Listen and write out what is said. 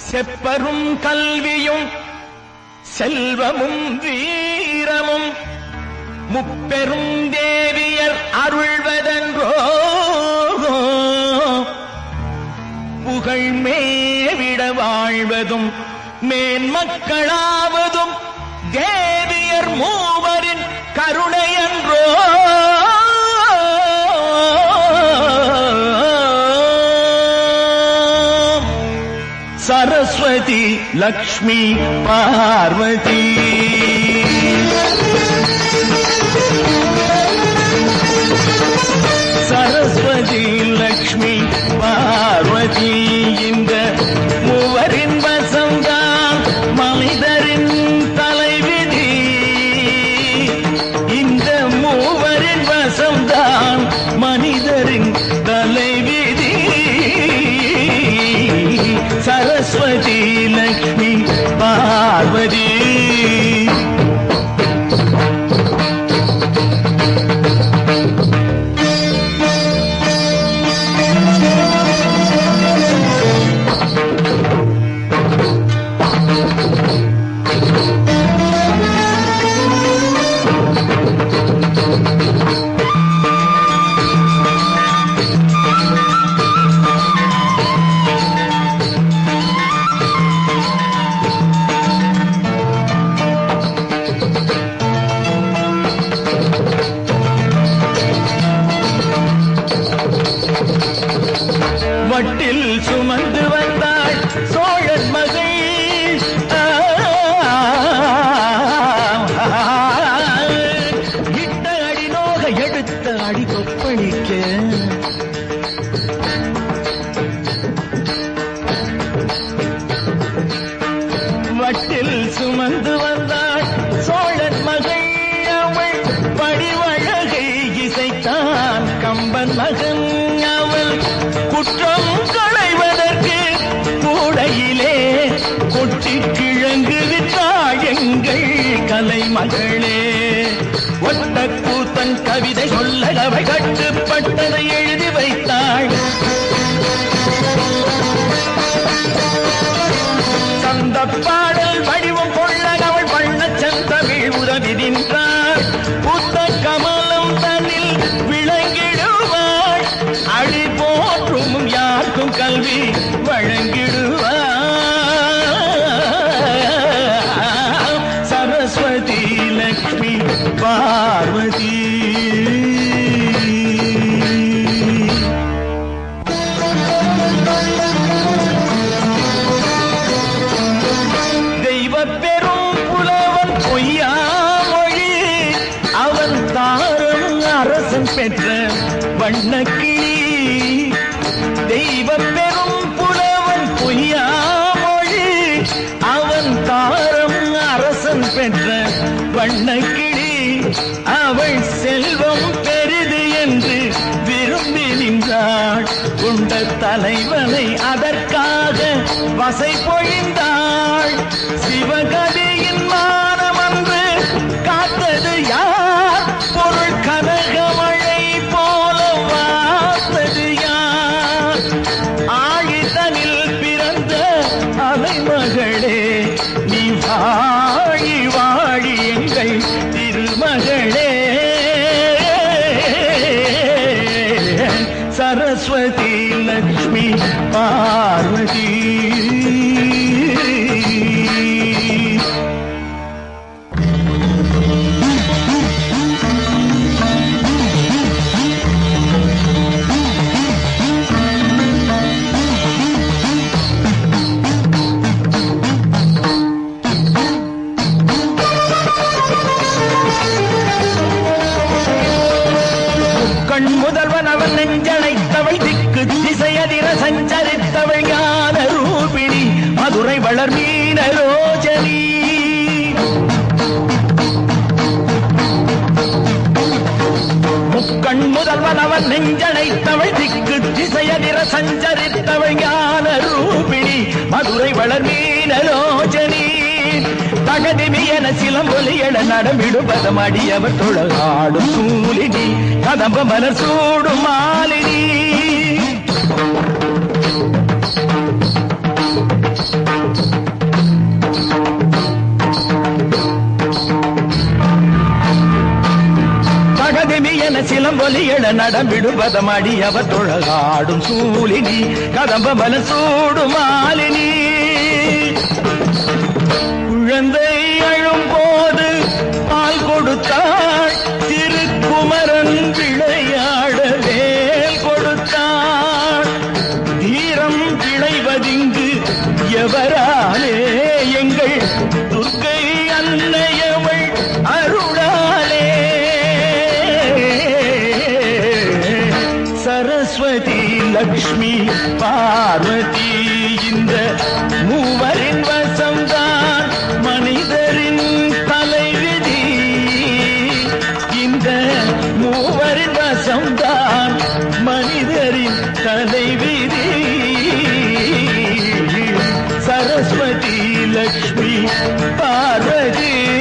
செப்பரும் கல்வியும் செல்வமும் வீரமும் முப்பெரும் தேவியர் அருள்வதென்றோ புகழ் மேவிட வாழ்வதும் மேன்மக்களாவதும் தேவியர் மூவரின் கருணையன்றோ. சரஸ்வதி லக்ஷ்மி பார்வதி சரஸ்வதி லக்ஷ்மி பார்வதி இந்த மூவரின் வசம்தான் மனிதரின் தலைவிதி. இந்த மூவரின் வசம்தான் மனிதரின் தலைவிதி. சரஸ்வதி லக்ஷ்மி பார்வதி வட்டில் சுமந்து வந்தாள் சோழன் மகள். இட்ட அடி நோக எடுத்த அடி கொப்பளிக்க வட்டில் சுமந்து வந்தாள் சோழன் மகள். அவள் படிவழகை இசைத்தான் கம்பன் மகன். அவள் குற்றம் களைவதற்கு கூடையிலே கொட்டி கிழங்கு விட்டாள் எங்கள் கலைமகளே. ஒட்ட கூத்தன் கவிதை சொல்ல அவை கட்டுப்பட்டதை எழுதி வைத்தாள். சந்த பாடல் வடிவம் கொள்ள அவள் வண்ணச்சந்தமிழ் உதவி நின்றாள். புத்த கமலம் தன்னில் விளங்கிடுவாள். அடி போற்றும் யாருக்கும் கல்வி வழங்கிடுவாள். சரஸ்வதி லக்ஷ்மி பார்வதி தெய்வ பெரும் புலவன் பொய்யாமொழி. அவன் தாரும் அரசன் பெற்ற வண்ணக்கிளி. தெய்வ பெரும் புலவன் பொய்யாமொழி. அவன் தாரம் அரசன் பெற்ற வண்ணக்கிளி. அவள் செல்வம் பெரிது என்று விரும்பி நின்றாள். கொண்ட தலைவனை அதற்காக வசை பொழிந்தாள். சிவகதியின் மானமன்று காத்தது யார்? பொருள் கனகமழை போல வார்த்தது யார்? ஆழிதனில் பிறந்த அலைமகளே, நீ வாழி வாழி எங்கள் திருமகளே. சரஸ்வதி லக்ஷ்மி பார்வதி முதல்வன் அவன் நெஞ்சழைத்தவள் திக்கு திசையதிர சஞ்சரித்தவள் ஞான ரூபிணி மதுரை வளர் மீனரோஜனி. முக்கண் முதல்வன் அவன் நெஞ்சழைத்தவள் திக்கு திசையதிர சஞ்சரித்தவள் ஞான ரூபிணி மதுரை வளர் மீனரோஜனி. தகதிமியன சிலம்பொலியட நடமிடுபதம் அடியவர் தொழாடும் சூலினி கதம்ப மலர் சூடும் மாலினி. சிலம்பொலியள நடமிடுபதமாடி அவர் தொழகாடும் சூலினி கதம்ப மல சூடு மாலினி குழந்தை அழும்போது பால் கொடுத்தாள் திருக்குமரன் விளையாட வேல் கொடுத்தாள் தீரம் விளைவதிங்கு எவராலே எங்கள் துர்க்கை அன்னையவள் அருளாலே சரஸ்வதி லக்ஷ்மி பார்வதி இந்த மூவரின் வசம்தான் மனிதரின் தலைவிதி இந்த மூவரின் வசம்தான் மனிதரின் தலைவிதி சரஸ்வதி லக்ஷ்மி பார்வதி